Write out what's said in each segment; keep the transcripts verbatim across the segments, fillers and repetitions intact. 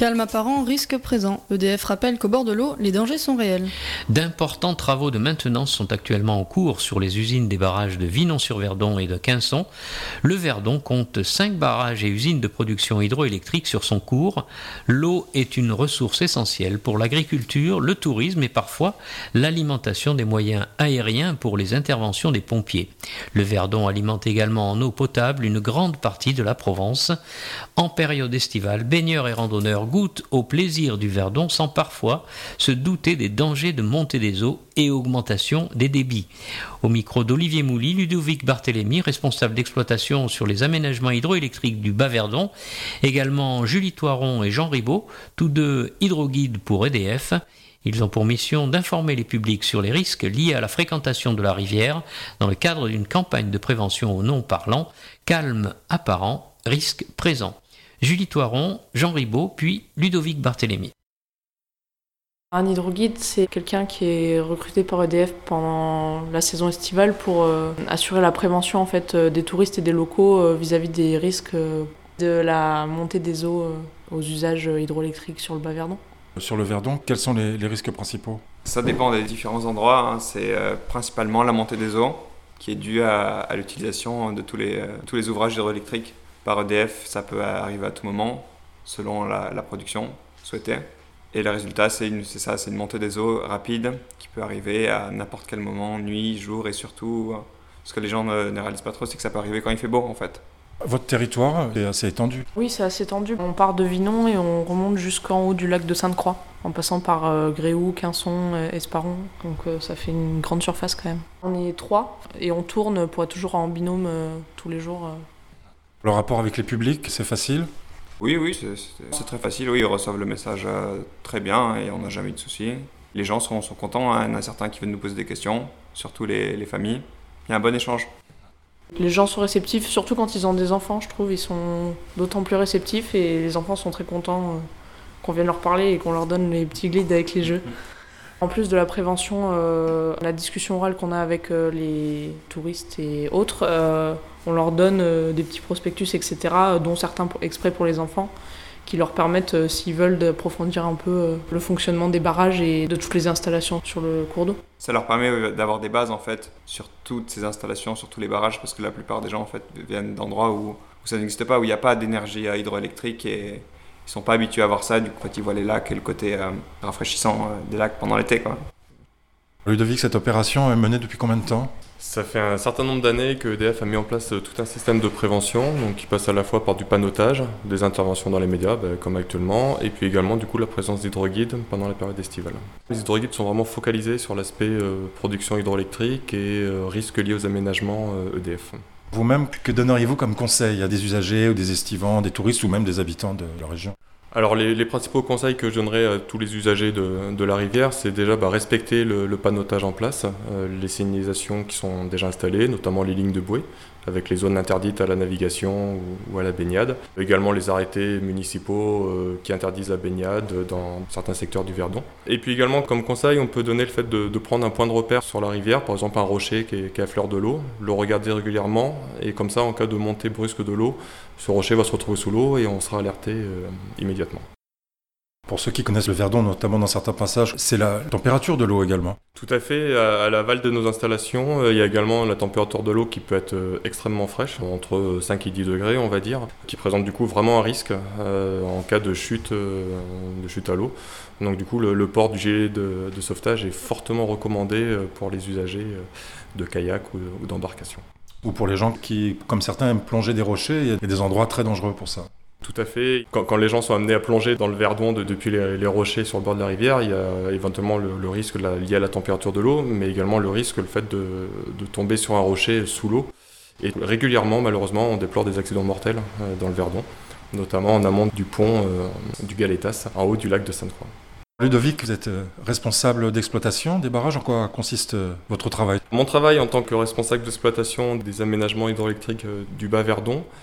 Calme apparent, risque présent. E D F rappelle qu'au bord de l'eau, les dangers sont réels. D'importants travaux de maintenance sont actuellement en cours sur les usines des barrages de Vinon-sur-Verdon et de Quinçon. Le Verdon compte cinq barrages et usines de production hydroélectrique sur son cours. L'eau est une ressource essentielle pour l'agriculture, le tourisme et parfois l'alimentation des moyens aériens pour les interventions des pompiers. Le Verdon alimente également en eau potable une grande partie de la Provence. En période estivale, baigneurs et randonneurs goûtent au plaisir du Verdon sans parfois se douter des dangers de montée des eaux et augmentation des débits. Au micro d'Olivier Mouly, Ludovic Barthélémy, responsable d'exploitation sur les aménagements hydroélectriques du Bas-Verdon, également Julie Thoiron et Jean Ribaud, tous deux hydroguides pour E D F. Ils ont pour mission d'informer les publics sur les risques liés à la fréquentation de la rivière dans le cadre d'une campagne de prévention au non-parlant, calme apparent, risque présent. Julie Thoiron, Jean Ribaud, puis Ludovic Barthélémy. Un hydroguide, c'est quelqu'un qui est recruté par E D F pendant la saison estivale pour euh, assurer la prévention en fait, euh, des touristes et des locaux euh, vis-à-vis des risques euh, de la montée des eaux euh, aux usages hydroélectriques sur le Bas-Verdon. Sur le Verdon, quels sont les, les risques principaux ? Ça dépend des différents endroits. Hein. C'est euh, principalement la montée des eaux qui est due à, à l'utilisation de tous les, euh, tous les ouvrages hydroélectriques par E D F. Ça peut arriver à tout moment selon la, la production souhaitée. Et le résultat, c'est, une, c'est ça, c'est une montée des eaux rapide qui peut arriver à n'importe quel moment, nuit, jour et surtout, ce que les gens ne, ne réalisent pas trop, c'est que ça peut arriver quand il fait beau en fait. Votre territoire est assez étendu. Oui, c'est assez étendu. On part de Vinon et on remonte jusqu'en haut du lac de Sainte-Croix, en passant par euh, Gréoux, Quinçon, euh, Esparon. Donc euh, ça fait une grande surface quand même. On est trois et on tourne pour être toujours en binôme euh, tous les jours. Euh. Le rapport avec les publics, c'est facile ? Oui, oui, c'est, c'est, c'est très facile. Oui, ils reçoivent le message euh, très bien et on n'a jamais eu de soucis. Les gens sont, sont contents. Hein. Il y en a certains qui viennent nous poser des questions, surtout les, les familles. Il y a un bon échange. Les gens sont réceptifs, surtout quand ils ont des enfants, je trouve. Ils sont d'autant plus réceptifs et les enfants sont très contents euh, qu'on vienne leur parler et qu'on leur donne les petits guides avec les jeux. En plus de la prévention, euh, la discussion orale qu'on a avec euh, les touristes et autres, euh, on leur donne euh, des petits prospectus, et cetera, dont certains pour, exprès pour les enfants, qui leur permettent, euh, s'ils veulent, d'approfondir un peu euh, le fonctionnement des barrages et de toutes les installations sur le cours d'eau. Ça leur permet d'avoir des bases en fait sur toutes ces installations, sur tous les barrages, parce que la plupart des gens en fait viennent d'endroits où, où ça n'existe pas, où il n'y a pas d'énergie hydroélectrique et ils sont pas habitués à voir ça. Du coup, quand ils voient les lacs et le côté euh, rafraîchissant euh, des lacs pendant l'été, quoi. Ludovic, cette opération est menée depuis combien de temps ? Ça fait un certain nombre d'années que E D F a mis en place tout un système de prévention, donc qui passe à la fois par du panneautage, des interventions dans les médias, bah, comme actuellement, et puis également du coup la présence d'hydroguides pendant la période estivale. Les hydroguides sont vraiment focalisés sur l'aspect euh, production hydroélectrique et euh, risques liés aux aménagements euh, E D F. Vous-même, que donneriez-vous comme conseil à des usagers ou des estivants, des touristes ou même des habitants de la région ? Alors les, les principaux conseils que je donnerais à tous les usagers de, de la rivière, c'est déjà bah, respecter le, le panneautage en place, euh, les signalisations qui sont déjà installées, notamment les lignes de bouée, avec les zones interdites à la navigation ou, ou à la baignade. Également les arrêtés municipaux euh, qui interdisent la baignade dans certains secteurs du Verdon. Et puis également comme conseil, on peut donner le fait de, de prendre un point de repère sur la rivière, par exemple un rocher qui est, qui est à fleur de l'eau, le regarder régulièrement, et comme ça en cas de montée brusque de l'eau, ce rocher va se retrouver sous l'eau et on sera alerté euh, immédiatement. Pour ceux qui connaissent le Verdon, notamment dans certains passages, c'est la température de l'eau également. Tout à fait. À l'aval de nos installations, il y a également la température de l'eau qui peut être extrêmement fraîche, entre cinq et dix degrés on va dire, qui présente du coup vraiment un risque euh, en cas de chute, euh, de chute à l'eau. Donc du coup le, le port du gilet de, de sauvetage est fortement recommandé pour les usagers de kayak ou, ou d'embarcation. Ou pour les gens qui, comme certains, aiment plonger des rochers, il y a des endroits très dangereux pour ça. Tout à fait. Quand, quand les gens sont amenés à plonger dans le Verdon de, depuis les, les rochers sur le bord de la rivière, il y a éventuellement le, le risque la, lié à la température de l'eau, mais également le risque, le fait de, de tomber sur un rocher sous l'eau. Et régulièrement, malheureusement, on déplore des accidents mortels euh, dans le Verdon, notamment en amont du pont euh, du Galetas, en haut du lac de Sainte-Croix. Ludovic, vous êtes responsable d'exploitation des barrages. En quoi consiste votre travail ? Mon travail en tant que responsable d'exploitation des aménagements hydroélectriques du Bas-Verdon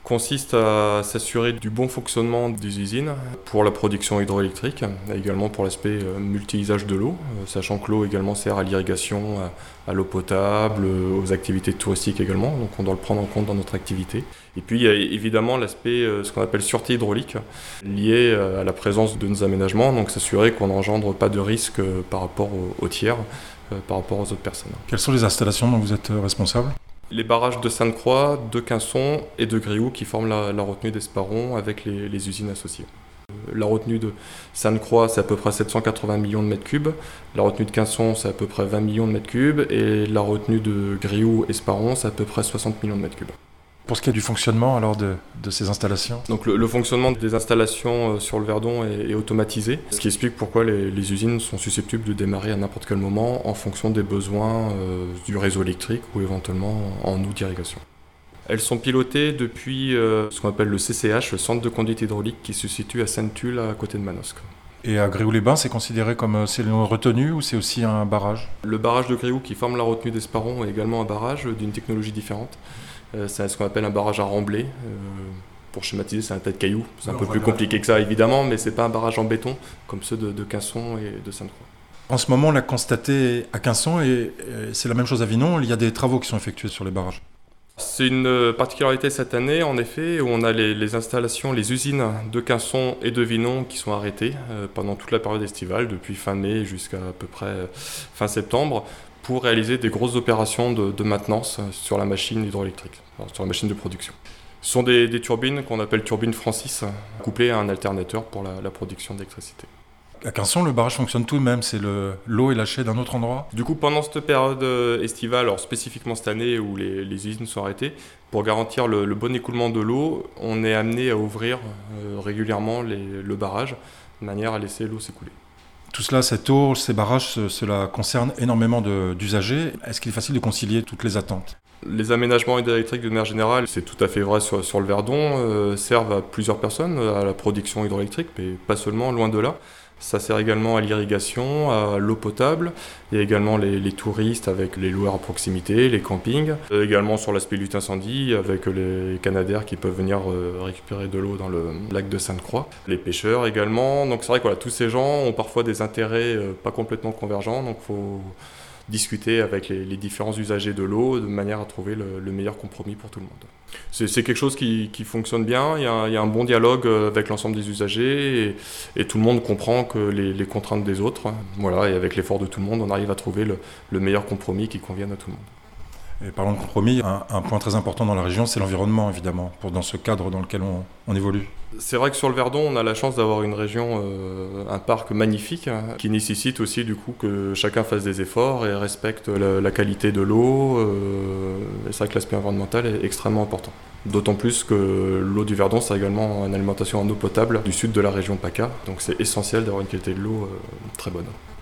consiste à s'assurer du bon fonctionnement des usines pour la production hydroélectrique, et également pour l'aspect multi-usage de l'eau, sachant que l'eau également sert à l'irrigation, à l'eau potable, aux activités touristiques également, donc on doit le prendre en compte dans notre activité. Et puis il y a évidemment l'aspect, ce qu'on appelle sûreté hydraulique, lié à la présence de nos aménagements, donc s'assurer qu'on n'engendre pas de risque par rapport aux tiers, par rapport aux autres personnes. Quelles sont les installations dont vous êtes responsable ? Les barrages de Sainte-Croix, de Quinçon et de Grioux qui forment la, la retenue d'Esparon avec les, les usines associées. La retenue de Sainte-Croix, c'est à peu près sept cent quatre-vingts millions de mètres cubes. La retenue de Quinçon, c'est à peu près vingt millions de mètres cubes. Et la retenue de Grioux-Esparon, c'est à peu près soixante millions de mètres cubes. Pour ce qui est du fonctionnement alors de, de ces installations ? Donc le, le fonctionnement des installations sur le Verdon est, est automatisé, ce qui explique pourquoi les, les usines sont susceptibles de démarrer à n'importe quel moment en fonction des besoins euh, du réseau électrique ou éventuellement en eau d'irrigation. Elles sont pilotées depuis euh, ce qu'on appelle le C C H, le centre de conduite hydraulique qui se situe à Sainte-Tulle à côté de Manosque. Et à Grioux-les-Bains, c'est considéré comme c'est une retenue ou c'est aussi un barrage ? Le barrage de Grioux qui forme la retenue d'Esparon est également un barrage d'une technologie différente. C'est ce qu'on appelle un barrage à remblai. Euh, pour schématiser, c'est un tas de cailloux. C'est un non, peu plus compliqué que ça, évidemment, mais c'est pas un barrage en béton comme ceux de, de Quinçon et de Sainte-Croix. En ce moment, on l'a constaté à Quinçon et, et c'est la même chose à Vinon. Il y a des travaux qui sont effectués sur les barrages. C'est une particularité cette année, en effet, où on a les, les installations, les usines de Quinçon et de Vinon qui sont arrêtées euh, pendant toute la période estivale, depuis fin mai jusqu'à à peu près fin septembre, pour réaliser des grosses opérations de, de maintenance sur la machine hydroélectrique, alors sur la machine de production. Ce sont des, des turbines qu'on appelle turbines Francis, couplées à un alternateur pour la, la production d'électricité. À Quinçon, le barrage fonctionne tout de même, c'est le, l'eau est lâchée d'un autre endroit ? Du coup, pendant cette période estivale, alors spécifiquement cette année où les, les usines sont arrêtées, pour garantir le, le bon écoulement de l'eau, on est amené à ouvrir euh, régulièrement les, le barrage, de manière à laisser l'eau s'écouler. Tout cela, cette eau, ces barrages, cela concerne énormément de, d'usagers. Est-ce qu'il est facile de concilier toutes les attentes ? Les aménagements hydroélectriques de manière générale, c'est tout à fait vrai sur, sur le Verdon, euh, servent à plusieurs personnes, à la production hydroélectrique, mais pas seulement, loin de là. Ça sert également à l'irrigation, à l'eau potable. Il y a également les, les touristes avec les loueurs à proximité, les campings. Euh, également sur l'aspect lutte incendie avec les canadaires qui peuvent venir euh, récupérer de l'eau dans le lac de Sainte-Croix. Les pêcheurs également. Donc c'est vrai que voilà, tous ces gens ont parfois des intérêts euh, pas complètement convergents. Donc il faut discuter avec les, les différents usagers de l'eau de manière à trouver le, le meilleur compromis pour tout le monde. C'est, c'est quelque chose qui, qui fonctionne bien, il y, a, il y a un bon dialogue avec l'ensemble des usagers et, et tout le monde comprend que les, les contraintes des autres. Voilà, et avec l'effort de tout le monde, on arrive à trouver le, le meilleur compromis qui convienne à tout le monde. Et parlant de compromis, un, un point très important dans la région, c'est l'environnement, évidemment, pour, dans ce cadre dans lequel on, on évolue. C'est vrai que sur le Verdon, on a la chance d'avoir une région, euh, un parc magnifique, hein, qui nécessite aussi du coup que chacun fasse des efforts et respecte la, la qualité de l'eau. Euh, et c'est vrai que l'aspect environnemental est extrêmement important. D'autant plus que l'eau du Verdon, c'est également une alimentation en eau potable du sud de la région PACA. Donc c'est essentiel d'avoir une qualité de l'eau euh, très bonne.